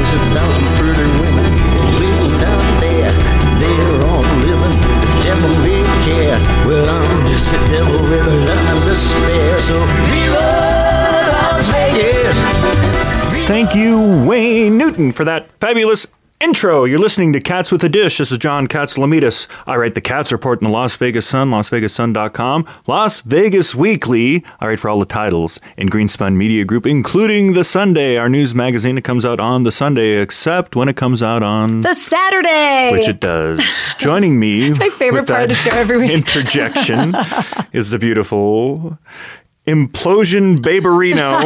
There's 1,000 pretty women living down there. They're all living the devil may care. Well, I'm just a devil with a lot of despair. So viva Las Vegas! Thank you, Wayne Newton, for that fabulous intro. You're listening to Cats with a Dish. This is John Katsilometes. I write the Cats Report in the Las Vegas Sun, LasVegasSun.com. Las Vegas Weekly. I write for all the titles in Greenspun Media Group, including The Sunday, our news magazine that comes out on the Sunday, except when it comes out on the Saturday, which it does. Joining me, it's my favorite part of the show every week. Interjection is the beautiful Implosion Baberino,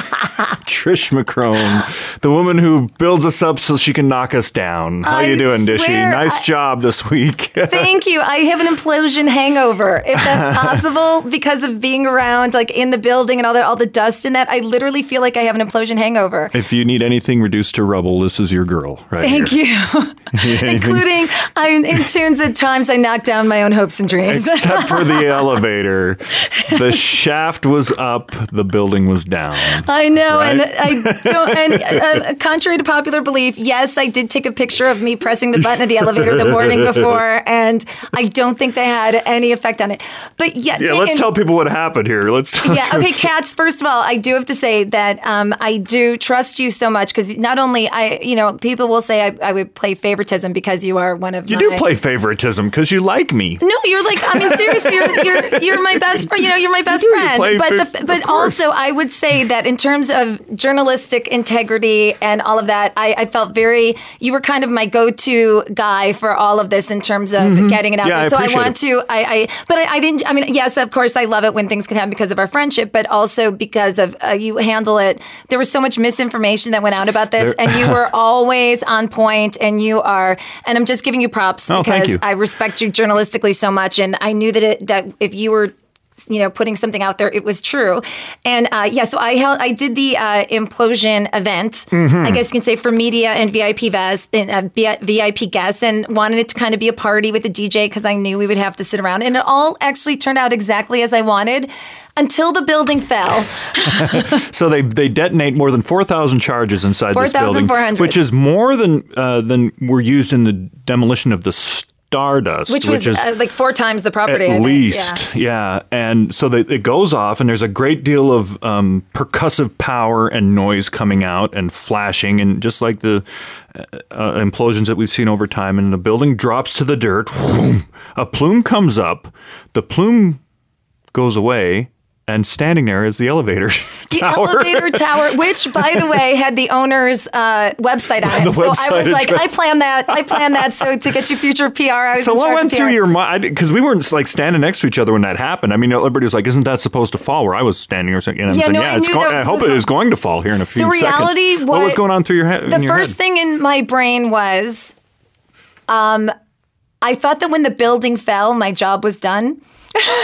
Trish McCrone, the woman who builds us up so she can knock us down. How you doing, Dishy? Nice job this week. Thank you. I have an implosion hangover, if that's possible, because of being around, like in the building and all the dust and that. I literally feel like I have an implosion hangover. If you need anything reduced to rubble, this is your girl, right? Thank you. Including, I'm in tunes at times. I knock down my own hopes and dreams. Except for the elevator, the shaft was up, the building was down. I know, right? and I don't. And contrary to popular belief, yes, I did take a picture of me pressing the button of the elevator the morning before, and I don't think they had any effect on it. But yeah, let's tell people what happened here. Okay, Cats. First of all, I do have to say that I do trust you so much because not only people will say I would play favoritism because you are one of you do play favoritism because you like me. No, you're like, I mean, seriously, you're my best friend. You're my best friend. But also, I would say that in terms of journalistic integrity and all of that, I felt you were kind of my go-to guy for all of this in terms of getting it out there. So I want to, but I didn't, I mean, yes, of course, I love it when things can happen because of our friendship, but also because of you handle it. There was so much misinformation that went out about this, and you were always on point, and and I'm just giving you props because I respect you journalistically so much, and I knew that if you were putting something out there, it was true. And so I did the implosion event, I guess you can say, for media and VIP guests, and wanted it to kind of be a party with a DJ because I knew we would have to sit around. And it all actually turned out exactly as I wanted. Until the building fell. So they detonate more than 4,000 charges inside this building, 4,400. which is more than were used in the demolition of the Stardust, which is like 4 times the property. At least, yeah. And so it goes off, and there's a great deal of percussive power and noise coming out and flashing, and just like the implosions that we've seen over time, and the building drops to the dirt. A plume comes up, the plume goes away, and standing there is the elevator tower. The elevator tower, which, by the way, had the owner's website on it. So I was like, I planned that. So to get you future PR, So what went through your mind? Because we weren't like standing next to each other when that happened. I mean, everybody was like, "Isn't that supposed to fall?" Where I was standing or something. And I'm saying, I hope it is going to fall here in a few seconds. The reality, what was going on through your head? The first thing in my brain was, I thought that when the building fell, my job was done. So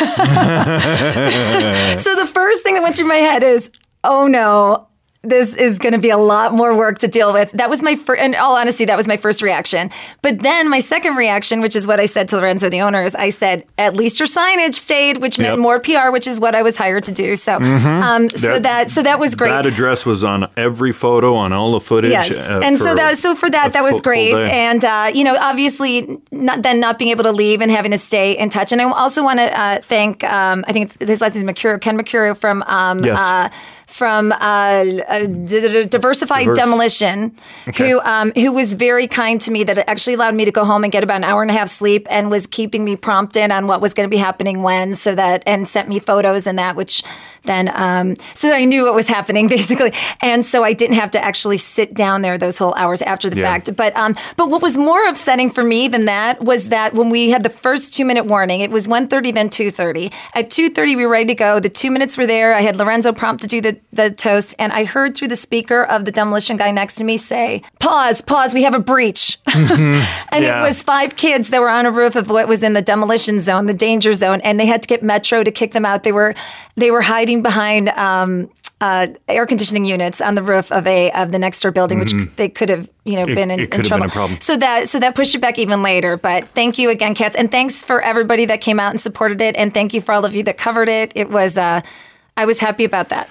the first thing that went through my head is, oh no, this is going to be a lot more work to deal with. That was in all honesty, that was my first reaction. But then my second reaction, which is what I said to Lorenzo, the owner, is I said, at least your signage stayed, which meant more PR, which is what I was hired to do. So, so that was great. That address was on every photo, on all the footage. Yes, and for that was great. And obviously, not being able to leave and having to stay in touch. And I also want to thank, I think his last name is Mercurio, Ken Mercurio from Diversified Demolition, who was very kind to me, that actually allowed me to go home and get about an hour and a half sleep, and was keeping me prompted on what was going to be happening when, and sent me photos and that, which then, so that I knew what was happening basically. And so I didn't have to actually sit down there those whole hours after the fact. But what was more upsetting for me than that was that when we had the first 2-minute warning, it was 1:30, then 2:30. At 2:30, we were ready to go. The 2 minutes were there. I had Lorenzo prompt to do the toast, and I heard through the speaker of the demolition guy next to me say, pause, we have a breach. And it was 5 kids that were on a roof of what was in the demolition zone, the danger zone, and they had to get Metro to kick them out. They were hiding behind air conditioning units on the roof of the next door building, which they could have been in trouble. Been a problem. So that pushed it back even later. But thank you again, Cats, and thanks for everybody that came out and supported it, and thank you for all of you that covered it. It was I was happy about that.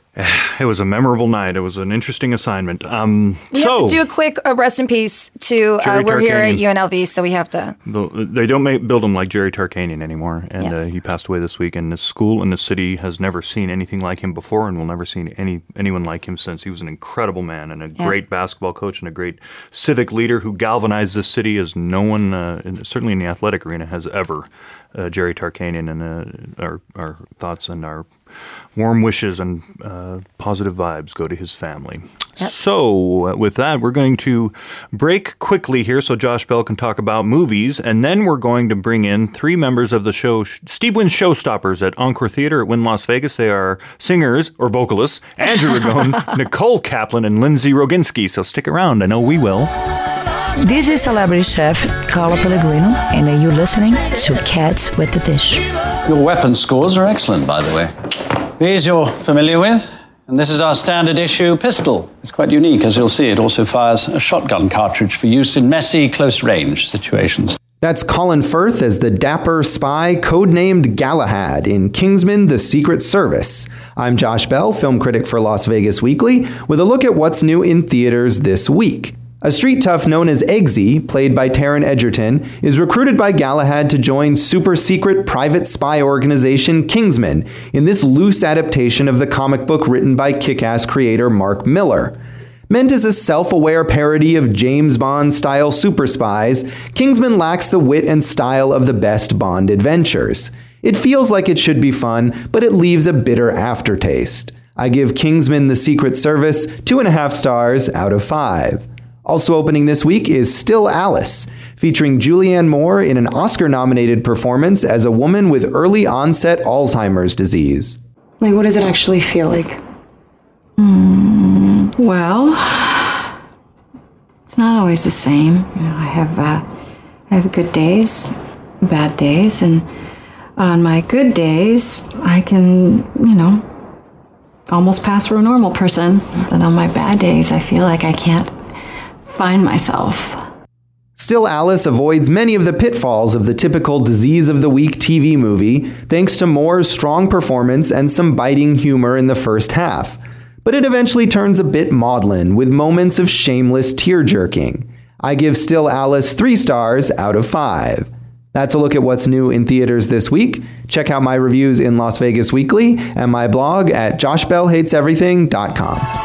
It was a memorable night. It was an interesting assignment. We have to do a quick rest in peace to, we're here at UNLV, so we have to. They don't build them like Jerry Tarkanian anymore, and Yes. He passed away this week, and the school and the city has never seen anything like him before and will never see anyone like him since. He was an incredible man and a great basketball coach and a great civic leader who galvanized this city as no one, certainly in the athletic arena, has ever. Jerry Tarkanian, and our thoughts and our warm wishes and positive vibes go to his family. Yep. So with that, we're going to break quickly here so Josh Bell can talk about movies, and then we're going to bring in 3 members of the show, Steve Wynn's Showstoppers at Encore Theater at Wynn Las Vegas. They are singers or vocalists, Andrew Ragone, Nicole Kaplan, and Lindsay Roginski. So stick around. I know we will. This is celebrity chef Carla Pellegrino, and you're listening to Cats with the Dish. Your weapon scores are excellent, by the way. These you're familiar with, and this is our standard issue pistol. It's quite unique, as you'll see. It also fires a shotgun cartridge for use in messy, close-range situations. That's Colin Firth as the dapper spy codenamed Galahad in Kingsman: The Secret Service. I'm Josh Bell, film critic for Las Vegas Weekly, with a look at what's new in theaters this week. A street tough known as Eggsy, played by Taron Egerton, is recruited by Galahad to join super-secret private spy organization Kingsman in this loose adaptation of the comic book written by Kick-Ass creator Mark Miller. Meant as a self-aware parody of James Bond-style super spies, Kingsman lacks the wit and style of the best Bond adventures. It feels like it should be fun, but it leaves a bitter aftertaste. I give Kingsman: The Secret Service 2.5 stars out of 5. Also opening this week is Still Alice, featuring Julianne Moore in an Oscar-nominated performance as a woman with early onset Alzheimer's disease. Like, what does it actually feel like? Well, it's not always the same. You know, I have good days, bad days, and on my good days, I can, almost pass for a normal person. But on my bad days, I feel like I can't find myself. Still Alice avoids many of the pitfalls of the typical Disease of the Week TV movie, thanks to Moore's strong performance and some biting humor in the first half. But it eventually turns a bit maudlin, with moments of shameless tear-jerking. I give Still Alice 3 stars out of 5. That's a look at what's new in theaters this week. Check out my reviews in Las Vegas Weekly and my blog at joshbellhateseverything.com.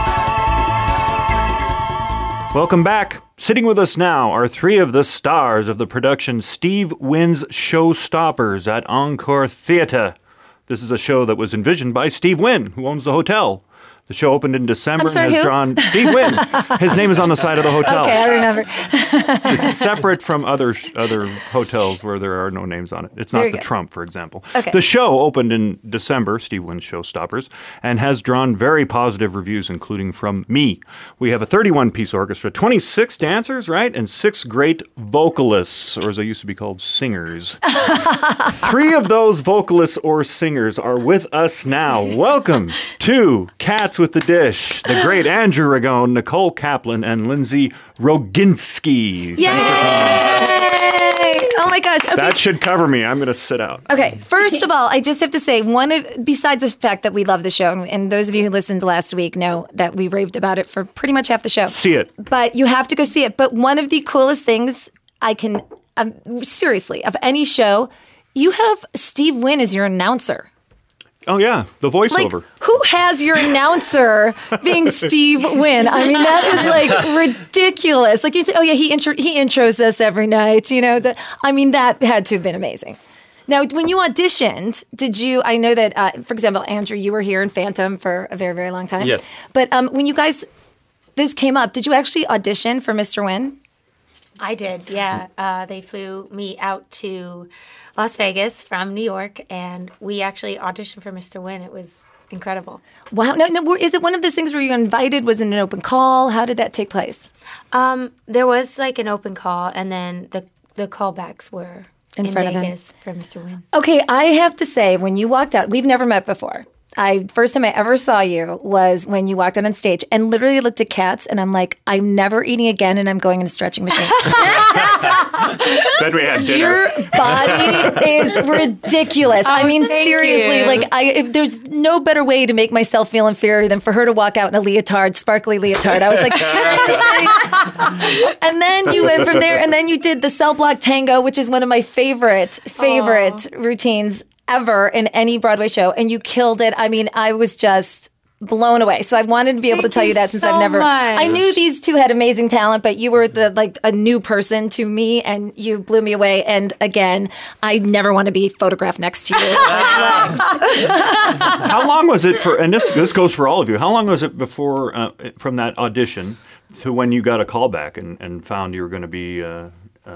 Welcome back. Sitting with us now are 3 of the stars of the production Steve Wynn's Showstoppers at Encore Theater. This is a show that was envisioned by Steve Wynn, who owns the hotel. The show opened in December and has drawn Steve Wynn. His name is on the side of the hotel. Okay, I remember. It's separate from other hotels where there are no names on it. It's not the Trump, for example. Okay. The show opened in December, Steve Wynn's Showstoppers, and has drawn very positive reviews, including from me. We have a 31-piece orchestra, 26 dancers, right, and 6 great vocalists, or as they used to be called, singers. 3 of those vocalists or singers are with us now. Welcome to Cats with the Dish, the great Andrew Ragone, Nicole Kaplan, and Lindsay Roginski. Yay! Oh my gosh. Okay. That should cover me. I'm going to sit out. Okay. First of all, I just have to say, besides the fact that we love the show, and those of you who listened last week know that we raved about it for pretty much half the show. See it. But you have to go see it. But one of the coolest things I can, seriously, of any show, you have Steve Wynn as your announcer. Oh, yeah. The voiceover. Like, who has your announcer being Steve Wynn? I mean, that is like ridiculous. Like you say, oh, yeah, he intros us every night. That had to have been amazing. Now, when you auditioned, I know that, for example, Andrew, you were here in Phantom for a very, very long time. Yes. But when you guys, this came up, did you actually audition for Mr. Wynn? I did, yeah. They flew me out to Las Vegas from New York, and we actually auditioned for Mr. Wynn. It was incredible. Wow. No, is it one of those things where you invited? Was it an open call? How did that take place? There was like an open call, and then the callbacks were in front Vegas for Mr. Wynn. Okay, I have to say, when you walked out, we've never met before. First time I ever saw you was when you walked out on stage and literally looked at Cats, and I'm like, I'm never eating again, and I'm going in a stretching machine. Then we had dinner. Your body is ridiculous. I mean, seriously, if there's no better way to make myself feel inferior than for her to walk out in a leotard, sparkly leotard. I was like, seriously? And then you went from there, and then you did the cell block tango, which is one of my favorite routines ever in any Broadway show, and you killed it. I mean, I was just blown away. So I wanted to be able to tell you that since I knew these two had amazing talent, but you were a new person to me, and you blew me away. And again, I never want to be photographed next to you. How long was it for? And this goes for all of you. How long was it before from that audition to when you got a call back and found you were going to be the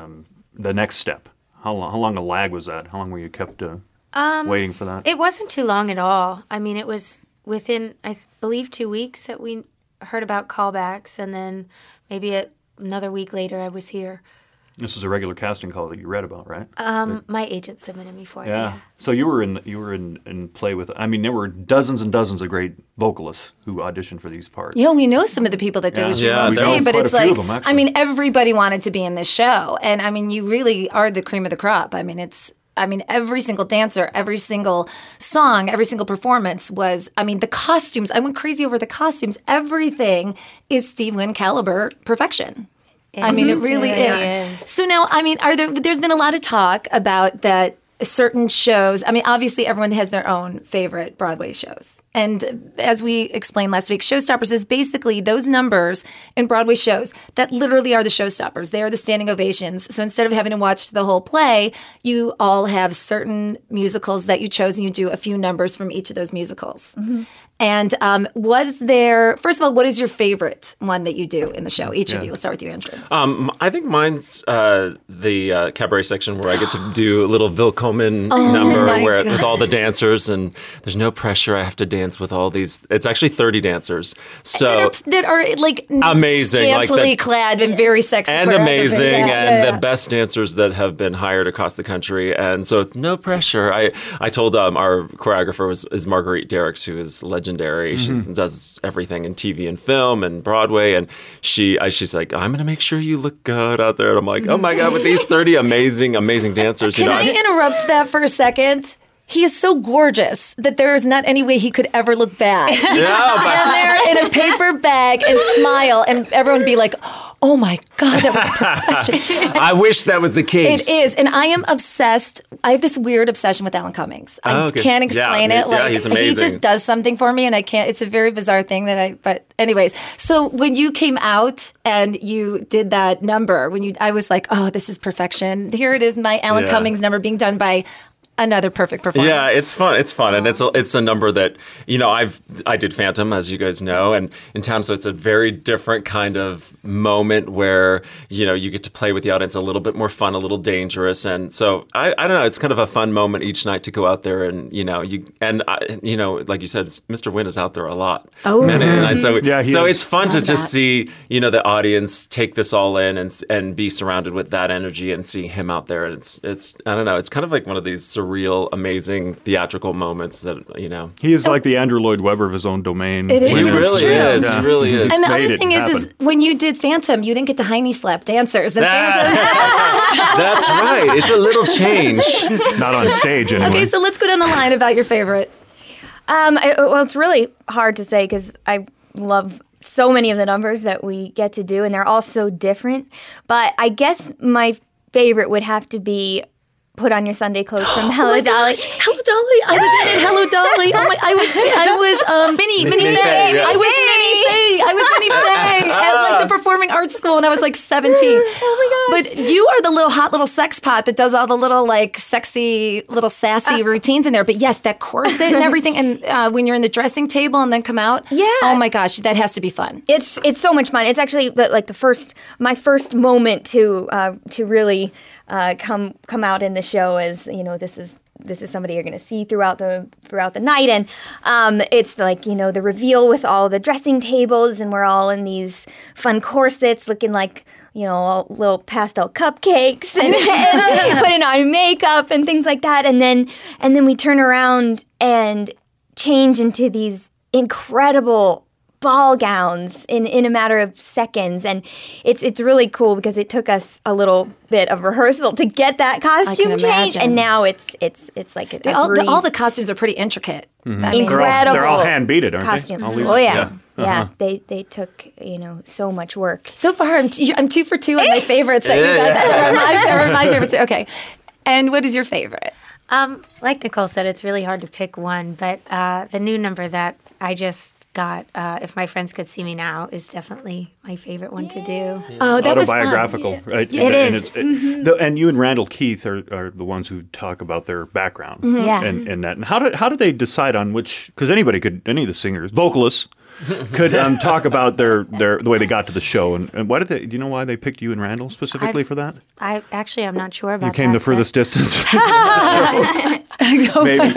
next step? How long a lag was that? How long were you kept? Waiting for that? It wasn't too long at all. I mean, it was within, I believe, 2 weeks that we heard about callbacks, and then maybe another week later I was here. This is a regular casting call that you read about, right? My agent submitted me for it. Yeah. So you were in play with. I mean, there were dozens and dozens of great vocalists who auditioned for these parts. Yeah, we know some of the people that did what you were saying, but it's like, I mean, everybody wanted to be in this show, and I mean, you really are the cream of the crop. I mean, every single dancer, every single song, every single performance was, I mean, the costumes, I went crazy over the costumes. Everything is Steve Wynn caliber perfection. I mean, it really is. So now, I mean, there's been a lot of talk about that certain shows. I mean, obviously everyone has their own favorite Broadway shows. And as we explained last week, Showstoppers is basically those numbers in Broadway shows that literally are the showstoppers. They are the standing ovations. So instead of having to watch the whole play, you all have certain musicals that you chose, and you do a few numbers from each of those musicals. Mm-hmm. And first of all, what is your favorite one that you do in the show? Each of you. We'll start with you, Andrew. I think mine's the cabaret section where I get to do a little Willkommen number with all the dancers, and there's no pressure. I have to dance with all these. It's actually 30 dancers. So that are like amazing, scantily clad and very sexy. And amazing, the best dancers that have been hired across the country. And so it's no pressure. I told our choreographer is Marguerite Derricks, who is legendary. Mm-hmm. She does everything in TV and film and Broadway, and she's like, I'm going to make sure you look good out there. And I'm like, oh my God, with these 30 amazing dancers. Can I interrupt that for a second? He is so gorgeous that there is not any way he could ever look bad. He could stand there in a paper bag and smile, and everyone would be like, oh my God, that was perfection. I wish that was the case. It is. And I am obsessed. I have this weird obsession with Alan Cummings. I can't explain it. Like, he's amazing. He just does something for me, and I can't. It's a very bizarre thing but anyways. So when you came out and you did that number, I was like, oh, this is perfection. Here it is, my Alan Cummings number being done by another perfect performance. Yeah, it's fun, and it's a number that I did Phantom, as you guys know, and in town, so it's a very different kind of moment where you get to play with the audience, a little bit more fun, a little dangerous, and so I don't know, it's kind of a fun moment each night to go out there and like you said, Mr. Wynn is out there a lot. Oh, and so it's fun to just see the audience take this all in and be surrounded with that energy and see him out there, and it's I don't know, it's kind of like one of these surreal, amazing theatrical moments that, He is like the Andrew Lloyd Webber of his own domain. It is. He really is. Yeah. He really is. And the other thing is when you did Phantom, you didn't get to Heine slap dancers. And That's right. It's a little change. Not on stage, anyway. Okay, so let's go down the line about your favorite. Well, it's really hard to say because I love so many of the numbers that we get to do, and they're all so different. But I guess my favorite would have to be Put On Your Sunday Clothes from Hello Dolly. Hello Dolly. I was in Hello Dolly. Oh my, I was Minnie Faye. Yeah. I was Minnie Faye at like the Performing Arts School when I was like 17. Oh my gosh. But you are the little hot little sex pot that does all the little like sexy little sassy routines in there. But yes, that corset and everything, and when you're in the dressing table and then come out. Yeah. Oh my gosh, that has to be fun. It's so much fun. It's actually like my first moment to really come out in the show as this is somebody you're going to see throughout the night, and it's like the reveal with all the dressing tables, and we're all in these fun corsets looking like little pastel cupcakes and putting on makeup and things like that, and then we turn around and change into these incredible ball gowns in a matter of seconds, and it's really cool because it took us a little bit of rehearsal to get that costume change, and now it's like all the costumes are pretty intricate. Mm-hmm. Incredible. They're all hand beaded, aren't costume. they? Oh yeah. Yeah, they took so much work. So far, I'm 2 for 2 on my favorites that you guys are my favorites. Okay, and what is your favorite? Like Nicole said, it's really hard to pick one, but the new number that I just got, If My Friends Could See Me Now, is definitely my favorite one to do. Oh, that was autobiographical, right? Yeah. It is. And you and Randall Keith are the ones who talk about their background. Yeah. And that. And how did they decide on which? Because any of the singers, vocalists, could talk about the way they got to the show. And why did they? Do you know why they picked you and Randall specifically for that? I'm not sure about that. You came the furthest distance. Maybe.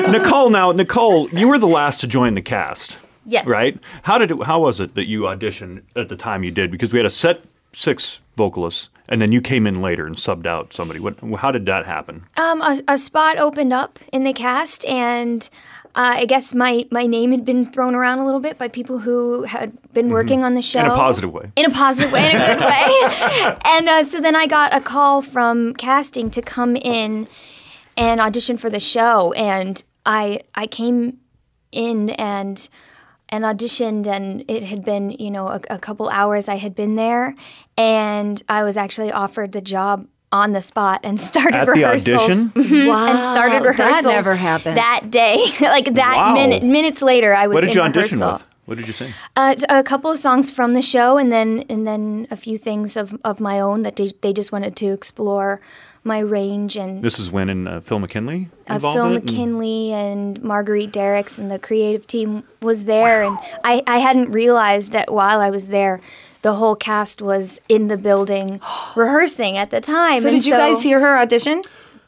Nicole, you were the last to join the cast. Yes. Right? How was it that you auditioned at the time you did? Because we had a set 6 vocalists, and then you came in later and subbed out somebody. How did that happen? A spot opened up in the cast, and I guess my name had been thrown around a little bit by people who had been working on the show. In a positive way. In a positive way, in a good way. And so then I got a call from casting to come in and audition for the show, and I came in and auditioned, and it had been, a couple hours I had been there, and I was actually offered the job on the spot and started at rehearsals. The audition? Mm-hmm. Wow, and started rehearsals. That never happened. That day, like that Wow. minutes later, I was What did you in audition rehearsal. with? What did you sing? A couple of songs from the show, and then a few things of my own that they just wanted to explore my range. And This is when Phil McKinley involved Phil in it? McKinley and Marguerite Derricks and the creative team was there, and I hadn't realized that while I was there, the whole cast was in the building rehearsing at the time. So did you guys hear her audition?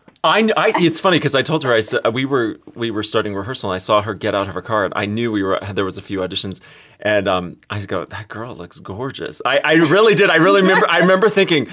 It's funny because I told her, I said we were starting rehearsal, and I saw her get out of her car, and I knew there was a few auditions, and I go, that girl looks gorgeous. I really did. I remember thinking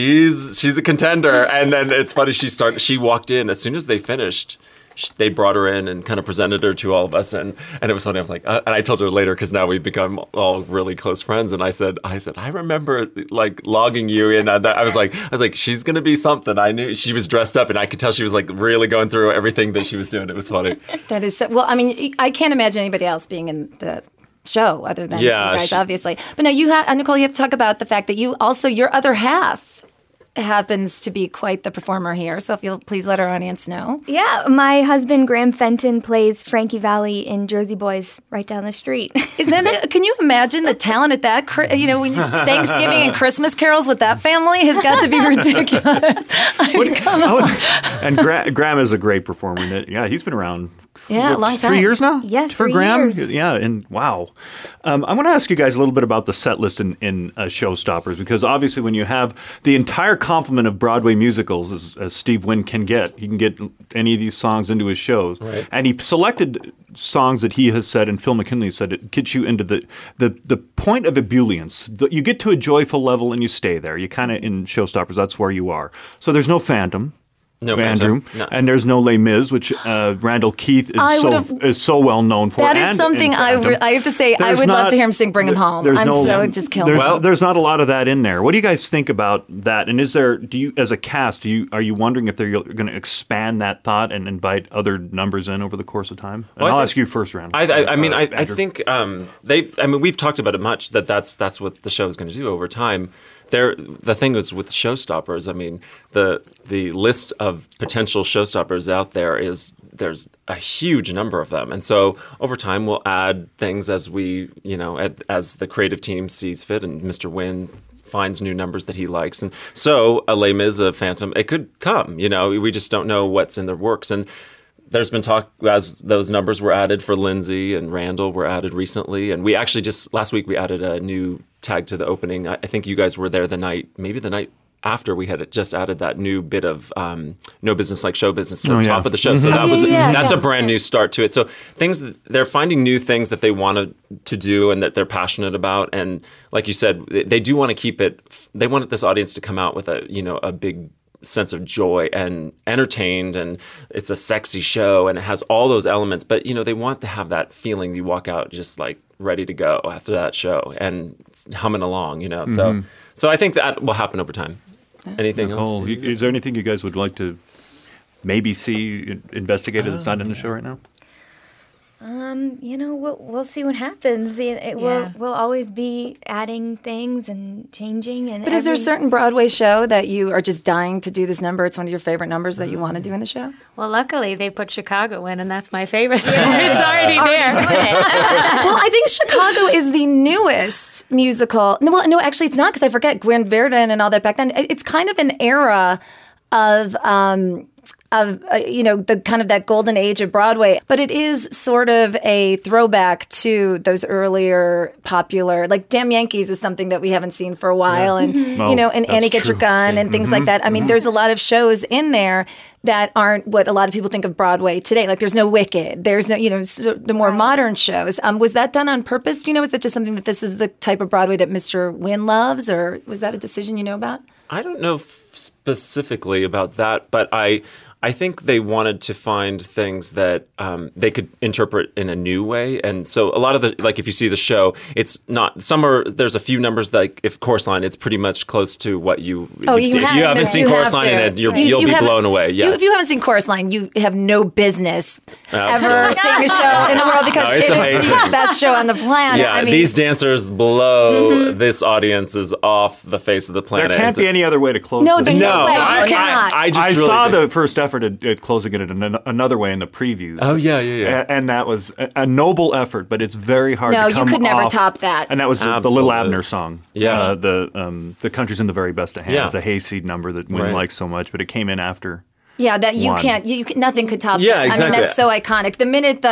she's a contender, and then it's funny. She walked in as soon as they finished. They brought her in and kind of presented her to all of us, and it was funny. I was like, and I told her later because now we've become all really close friends. And I said, I remember like logging you in. I was like, she's gonna be something. I knew she was dressed up, and I could tell she was like really going through everything that she was doing. It was funny. That is well. I mean, I can't imagine anybody else being in the show other than you guys, obviously. But no, Nicole, you have to talk about the fact that your other half happens to be quite the performer here. So if you'll please let our audience know. Yeah, my husband Graham Fenton plays Frankie Valli in Jersey Boys right down the street. Can you imagine the talent at that? When Thanksgiving and Christmas carols with that family has got to be ridiculous. Come on. And Graham is a great performer. Yeah, he's been around. A long time. 3 years now? Yes, for 3 Graham? years. Yeah, and wow. I want to ask you guys a little bit about the set list in Showstoppers, because obviously when you have the entire complement of Broadway musicals, as Steve Wynn can get, he can get any of these songs into his shows. Right. And he selected songs that he has said, and Phil McKinley said, it gets you into the point of ebullience. You get to a joyful level and you stay there. You kind of, in Showstoppers, that's where you are. So there's no Phantom. No Andrew, no. And there's no Les Mis, which Randall Keith is so well known for. That is something I have to say. I would love to hear him sing "Bring Him Home." Just kill me. There's not a lot of that in there. What do you guys think about that? And as a cast, are you wondering if they're going to expand that thought and invite other numbers in over the course of time? And I'll ask you first, Randall. I think we've talked about it much. That's what the show is going to do over time. The thing is with Showstoppers, I mean, the list of potential Showstoppers out there there's a huge number of them. And so over time we'll add things as as the creative team sees fit, and Mr. Wynn finds new numbers that he likes. And so a Les Mis, a Phantom, it could come, we just don't know what's in the works. And there's been talk as those numbers were added for Lindsay and Randall were added recently. And we actually just last week we added a new tag to the opening. I think you guys were there the night after we had just added that new bit of No Business Like Show Business at the top of the show. So that's a brand new start to it. So they're finding new things that they want to do and that they're passionate about. And like you said, they do want to keep it. They want this audience to come out with a big sense of joy and entertained, and it's a sexy show, and it has all those elements. But they want to have that feeling you walk out just like ready to go after that show and humming along. So I think that will happen over time. Anything else? Is there anything you guys would like to maybe see investigated that's not in the show right now? We'll see what happens. We'll always be adding things and changing. But is there a certain Broadway show that you are just dying to do this number? It's one of your favorite numbers that you want to do in the show? Well, luckily they put Chicago in, and that's my favorite. So it's already there. Well, I think Chicago is the newest musical. No, actually it's not, because I forget Gwen Verdon and all that back then. It's kind of an era of the kind of that golden age of Broadway. But it is sort of a throwback to those earlier popular, like Damn Yankees is something that we haven't seen for a while. And, and Annie Get Your Gun and things like that. I mean, there's a lot of shows in there that aren't what a lot of people think of Broadway today. Like there's no Wicked. There's no, the more modern shows. Was that done on purpose? Is that just something that this is the type of Broadway that Mr. Wynn loves? Or was that a decision you know about? I don't know specifically about that, but I think they wanted to find things that they could interpret in a new way. And so a lot of if you see the show, it's not, there's a few numbers like if Chorus Line, it's pretty much close to what you see. If you haven't seen Chorus Line, you'll be blown away. Yeah. If you haven't seen Chorus Line, you have no business ever seeing a show in the world, because it is the best show on the planet. Yeah, these dancers blow this audiences off the face of the planet. There can't be any other way to close this. No, way. You cannot. I saw the first effort at closing it in another way in the previews. Oh, yeah. And that was a noble effort, but it's very hard to come off. No, you could never top that. And that was the Lil Abner song. Yeah. The Country's in the Very Best of Hands, the Hayseed number that Wynn likes so much, but it came in after. Yeah, that you can't, nothing could top that. Yeah, exactly. I mean, that's so iconic. The minute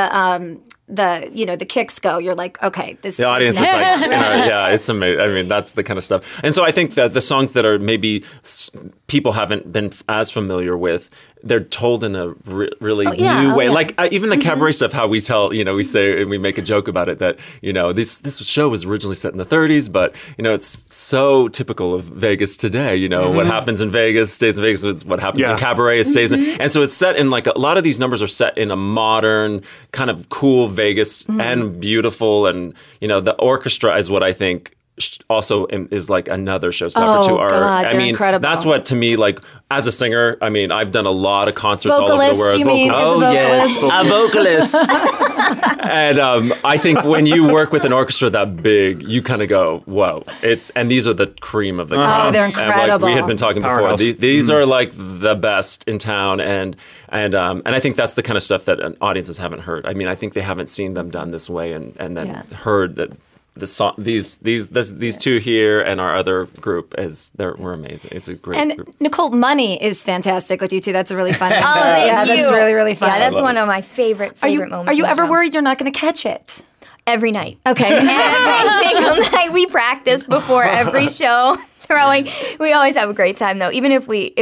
the kicks go, you're like, okay, the audience is like, it's amazing. I mean, that's the kind of stuff. And so I think that the songs that are maybe people haven't been as familiar with, they're told in a really new way. Like even the cabaret stuff, how we tell, we say, and we make a joke about it that, this show was originally set in the 30s, but, it's so typical of Vegas today. What happens in Vegas stays in Vegas. It's what happens in cabaret, it stays in. And so it's set in a lot of these numbers are set in a modern kind of cool Vegas and beautiful. And, the orchestra is what I think also is like another showstopper to our. God, I mean, incredible. That's what to me, like as a singer. I mean, I've done a lot of concerts all over the world. You mean a vocalist. And I think when you work with an orchestra that big, you kind of go, "Whoa!" And these are the cream of the crop. Oh, they're incredible. And we had been talking before. These are like the best in town, and I think that's the kind of stuff that audiences haven't heard. I mean, I think they haven't seen them done this way, and then heard that. The song, these two here and our other group we're amazing. It's a great group. Nicole, Money is fantastic with you too. That's a really fun. That's really, really fun. Yeah, that's one of my favorite moments. Are you ever worried you're not going to catch it? Every night. Okay. Every single night. We practice before every show. We always have a great time though. Even if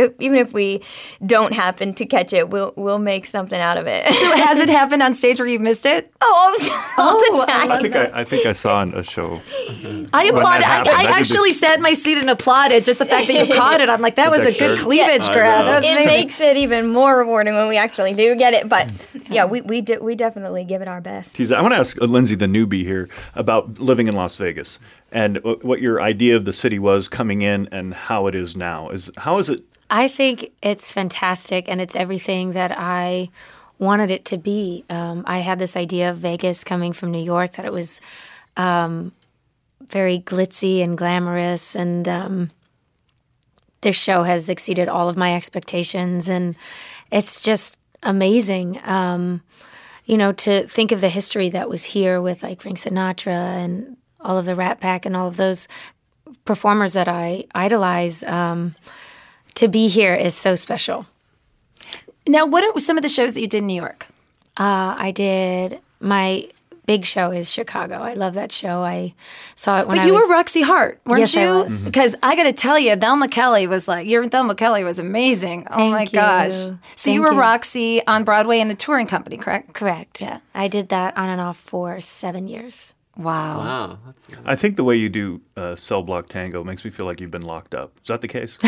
we don't happen to catch it, we'll make something out of it. So has it happened on stage where you've missed it? All the time. I think I saw a show. I applauded. I actually sat in my seat and applauded just the fact that you caught it. I'm like, that was a good cleavage grab. It makes it even more rewarding when we actually do get it. But we definitely give it our best. I want to ask Lindsay, the newbie here, about living in Las Vegas and what your idea of the city was coming in and how it is now. How is it? I think it's fantastic, and it's everything that I wanted it to be. I had this idea of Vegas coming from New York, that it was very glitzy and glamorous, and this show has exceeded all of my expectations, and it's just amazing. To think of the history that was here with like Frank Sinatra and all of the Rat Pack and all of those performers that I idolize, to be here is so special. Now, what are some of the shows that you did in New York? I did, my big show is Chicago. I love that show. I saw it when But you were Roxy Hart, weren't you? Yes, I was. Because I got to tell you, Thelma Kelly was like, your Thelma Kelly was amazing. Oh my gosh. So you were Roxy on Broadway in the touring company, correct? Correct. Yeah. I did that on and off for 7 years. Wow. Wow. I think the way you do Cell Block Tango makes me feel like you've been locked up. Is that the case?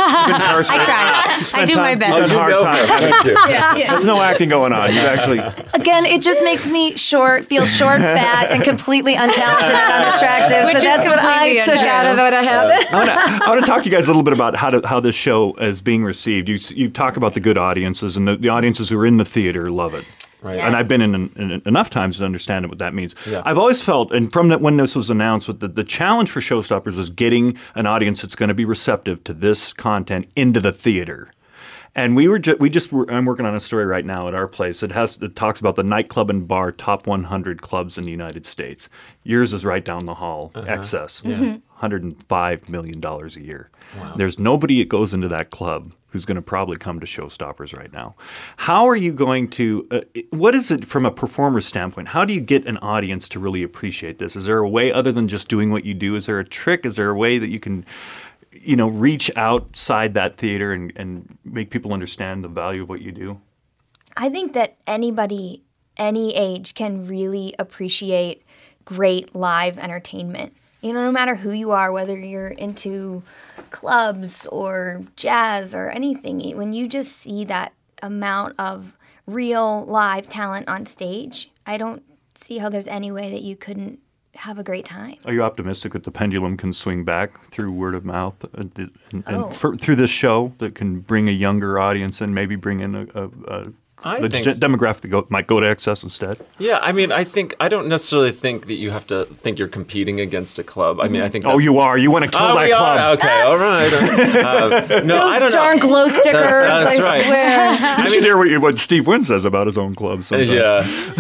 I try. I do my best. There's no acting going on. You actually. Again, it just makes me feel short, fat, and completely untalented and unattractive. So that's what I took out of what I have. I want to talk to you guys a little bit about how this show is being received. You talk about the good audiences, and the audiences who are in the theater love it. Right. And I've been in enough times to understand what that means. Yeah. I've always felt, and from when this was announced, the challenge for Showstoppers was getting an audience that's going to be receptive to this content into the theater. And I'm working on a story right now at our place. It talks about the nightclub and bar top 100 clubs in the United States. Yours is right down the hall, Excess, $105 million a year. Wow. There's nobody that goes into that club who's going to probably come to Showstoppers right now. How are you going to, what is it from a performer's standpoint? How do you get an audience to really appreciate this? Is there a way other than just doing what you do? Is there a trick? Is there a way that you can, reach outside that theater and make people understand the value of what you do? I think that anybody, any age, can really appreciate great live entertainment. No matter who you are, whether you're into clubs or jazz or anything, when you just see that amount of real live talent on stage, I don't see how there's any way that you couldn't have a great time. Are you optimistic that the pendulum can swing back through word of mouth through this show that can bring a younger audience and maybe bring in a demographic that might go to Excess instead? Yeah, I mean, I don't necessarily think that you have to think you're competing against a club. I mean, I think you are. You want to kill that club. Okay, all right. No, I don't know. Darn glow stickers, that's I right. swear. You should hear what Steve Wynn says about his own club sometimes. Yeah.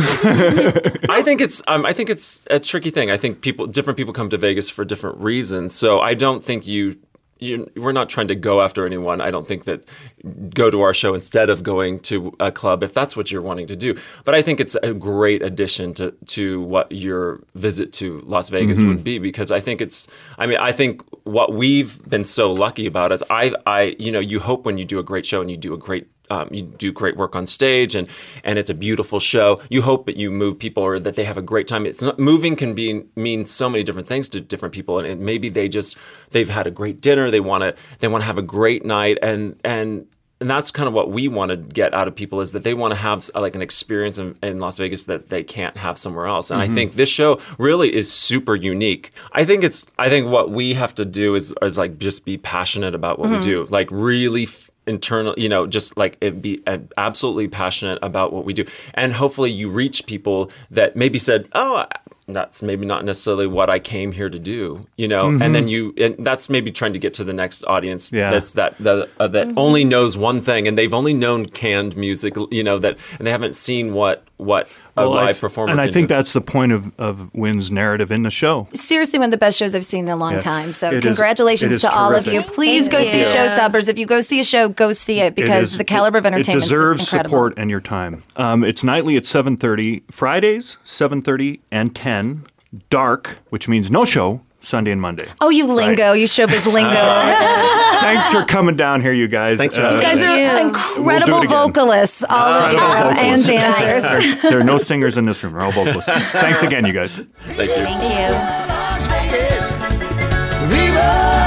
I think it's a tricky thing. I think different people come to Vegas for different reasons. So I don't think we're not trying to go after anyone. I don't think that go to our show instead of going to a club if that's what you're wanting to do. But I think it's a great addition to what your visit to Las Vegas would be, because I think I think what we've been so lucky about is you hope when you do a great show and you do great work on stage and it's a beautiful show. You hope that you move people or that they have a great time. Moving can mean so many different things to different people, and maybe they've had a great dinner. They want to have a great night, and that's kind of what we want to get out of people, is that they want to have like an experience in Las Vegas that they can't have somewhere else. And I think this show really is super unique. I think what we have to do is like just be passionate about what we do, like really internal, just like be absolutely passionate about what we do. And hopefully you reach people that maybe said, oh, that's maybe not necessarily what I came here to do, and then that's maybe trying to get to the next audience that only knows one thing, and they've only known canned music, and they haven't seen what a live performer and I can think do. that's the point of Wynn's narrative in the show. Seriously, one of the best shows I've seen in a long time. So congratulations to terrific. all of you. Please go see Showstoppers. If you go see a show, go see it, because the caliber of entertainment is incredible. It deserves support and your time. It's nightly at 7:30, Fridays 7:30 and 10. Dark, which means no show, Sunday and Monday. Oh, you lingo. You showbiz lingo. Thanks for coming down here, you guys. Thanks for you guys are incredible vocalists, all of you, and dancers. There are no singers in this room. We're all vocalists. Thanks again, you guys. Thank you. Thank you. Viva!